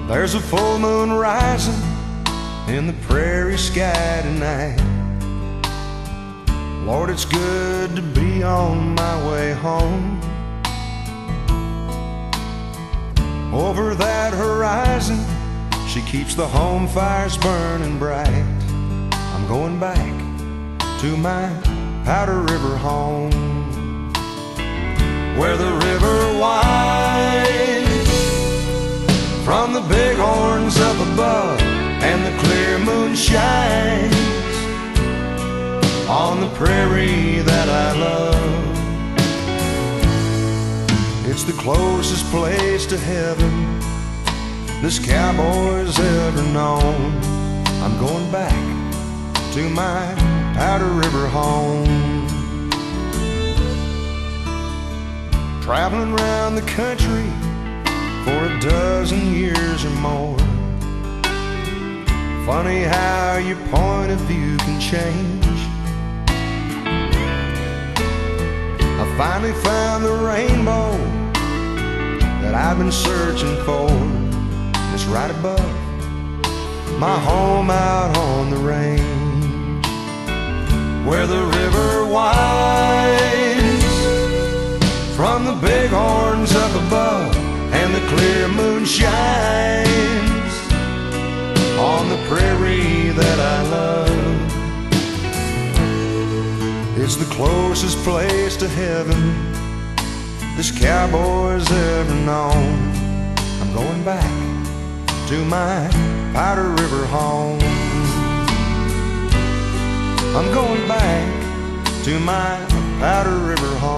There's a full moon rising in the prairie sky tonight. Lord, it's good to be on my way home. Over that horizon, she keeps the home fires burning bright. I'm going back to my Powder River home, where the river winds from the bighorns up above, and the clear moon shines on the prairie that I love. It's the closest place to heaven this cowboy's ever known. I'm going back to my Powder River home. Traveling around the country for a dozen years or more. Funny how your point of view can change. I finally found the rainbow that I've been searching for. It's right above my home out on the range, where the river winds from the bighorns up above, and the clear moon shines on the prairie that I love. It's the closest place to heaven this cowboy's ever known. I'm going back to my Powder River home. I'm going back to my Powder River home.